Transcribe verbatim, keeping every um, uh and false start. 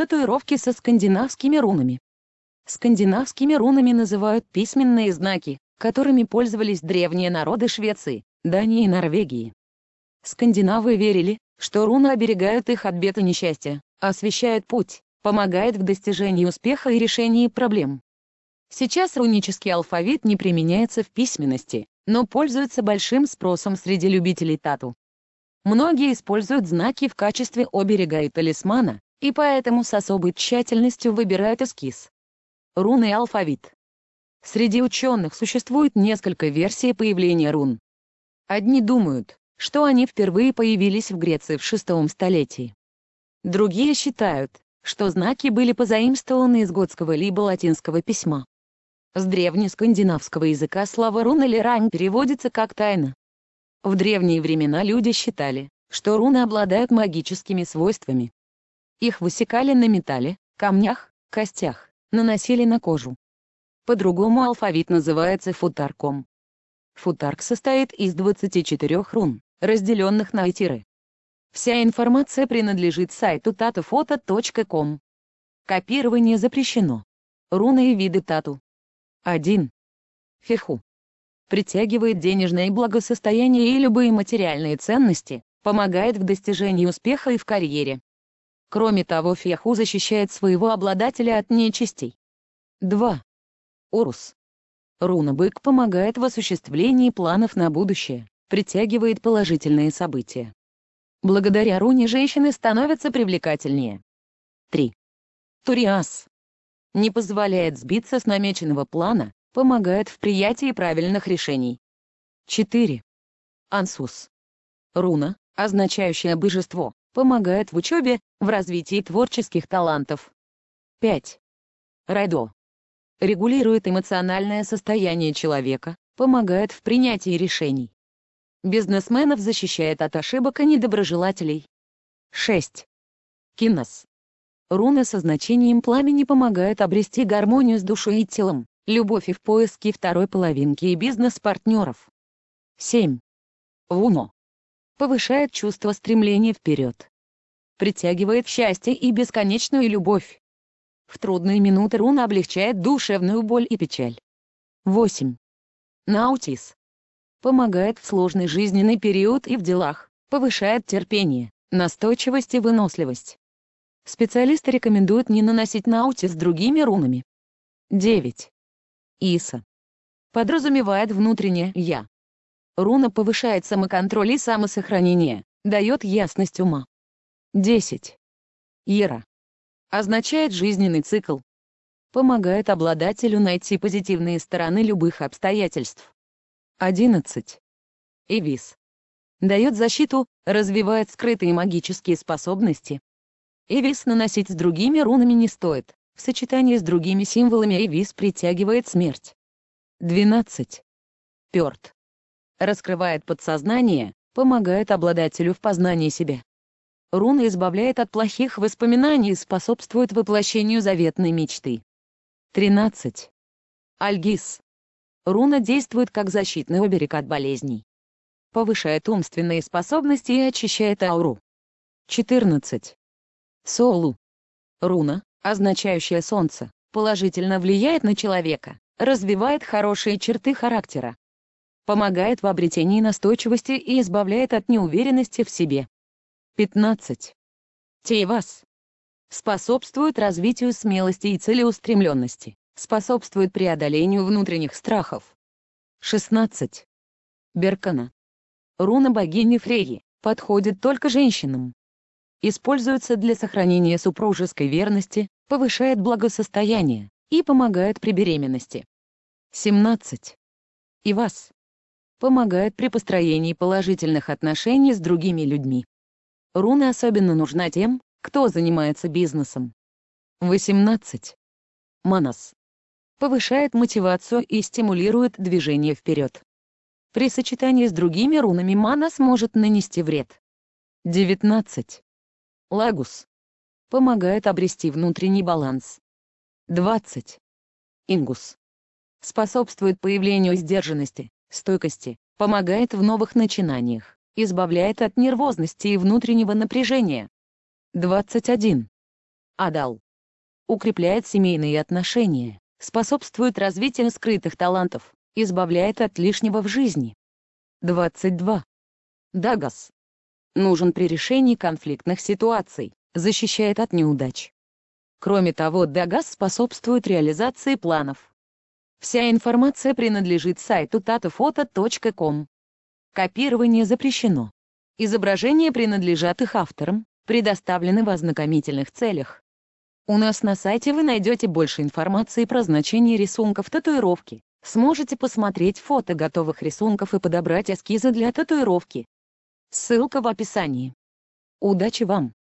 Татуировки со скандинавскими рунами. Скандинавскими рунами называют письменные знаки, которыми пользовались древние народы Швеции, Дании и Норвегии. Скандинавы верили, что руны оберегают их от бед и несчастья, освещают путь, помогают в достижении успеха и решении проблем. Сейчас рунический алфавит не применяется в письменности, но пользуется большим спросом среди любителей тату. Многие используют знаки в качестве оберега и талисмана, и поэтому с особой тщательностью выбирают эскиз. Руны и алфавит. Среди ученых существует несколько версий появления рун. Одни думают, что они впервые появились в Греции в шестом столетии. Другие считают, что знаки были позаимствованы из готского либо латинского письма. С древнескандинавского языка слово рун или рань переводится как «тайна». В древние времена люди считали, что руны обладают магическими свойствами. Их высекали на металле, камнях, костях, наносили на кожу. По-другому алфавит называется футарком. Футарк состоит из двадцати четырёх рун, разделенных на тиры. Вся информация принадлежит сайту татуфото точка ком. Копирование запрещено. Руны и виды тату. один. Фиху. Притягивает денежное благосостояние и любые материальные ценности, помогает в достижении успеха и в карьере. Кроме того, феху защищает своего обладателя от нечистей. два. Орус. Руна бык помогает в осуществлении планов на будущее, притягивает положительные события. Благодаря руне женщины становятся привлекательнее. три. Туриас. Не позволяет сбиться с намеченного плана, помогает в приятии правильных решений. четыре. Ансус. Руна, означающая божество, помогает в учебе, в развитии творческих талантов. пять. Райдо. Регулирует эмоциональное состояние человека, помогает в принятии решений. Бизнесменов защищает от ошибок и недоброжелателей. шесть. Кинос. Руна со значением пламени помогает обрести гармонию с душой и телом, любовь и в поиске второй половинки и бизнес-партнеров. семь. Вуно. Повышает чувство стремления вперед. Притягивает счастье и бесконечную любовь. В трудные минуты руна облегчает душевную боль и печаль. восемь. Наутис. Помогает в сложный жизненный период и в делах, повышает терпение, настойчивость и выносливость. Специалисты рекомендуют не наносить наутис другими рунами. девять. Иса. Подразумевает внутреннее «я». Руна повышает самоконтроль и самосохранение, дает ясность ума. десять. Ера. Означает жизненный цикл. Помогает обладателю найти позитивные стороны любых обстоятельств. одиннадцать. Эвис. Дает защиту, развивает скрытые магические способности. Эвис наносить с другими рунами не стоит, в сочетании с другими символами Эвис притягивает смерть. двенадцать. Пёрт. Раскрывает подсознание, помогает обладателю в познании себя. Руна избавляет от плохих воспоминаний и способствует воплощению заветной мечты. тринадцать. Альгис. Руна действует как защитный оберег от болезней. Повышает умственные способности и очищает ауру. четырнадцать. Солу. Руна, означающая солнце, положительно влияет на человека, развивает хорошие черты характера. Помогает в обретении настойчивости и избавляет от неуверенности в себе. пятнадцать. Тейвас. Способствует развитию смелости и целеустремленности, способствует преодолению внутренних страхов. шестнадцать. Беркана. Руна богини Фрейи, подходит только женщинам. Используется для сохранения супружеской верности, повышает благосостояние и помогает при беременности. семнадцать. Ивас. Помогает при построении положительных отношений с другими людьми. Руна особенно нужна тем, кто занимается бизнесом. восемнадцать. Манас. Повышает мотивацию и стимулирует движение вперед. При сочетании с другими рунами Манас может нанести вред. девятнадцать. Лагус. Помогает обрести внутренний баланс. двадцать. Ингус. Способствует появлению сдержанности, стойкости, помогает в новых начинаниях, избавляет от нервозности и внутреннего напряжения. двадцать один. Адал. Укрепляет семейные отношения, способствует развитию скрытых талантов, избавляет от лишнего в жизни. двадцать два. Дагас. Нужен при решении конфликтных ситуаций, защищает от неудач. Кроме того, Дагас способствует реализации планов. Вся информация принадлежит сайту татофото точка ком. Копирование запрещено. Изображения принадлежат их авторам, предоставлены в ознакомительных целях. У нас на сайте вы найдете больше информации про значение рисунков татуировки. Сможете посмотреть фото готовых рисунков и подобрать эскизы для татуировки. Ссылка в описании. Удачи вам!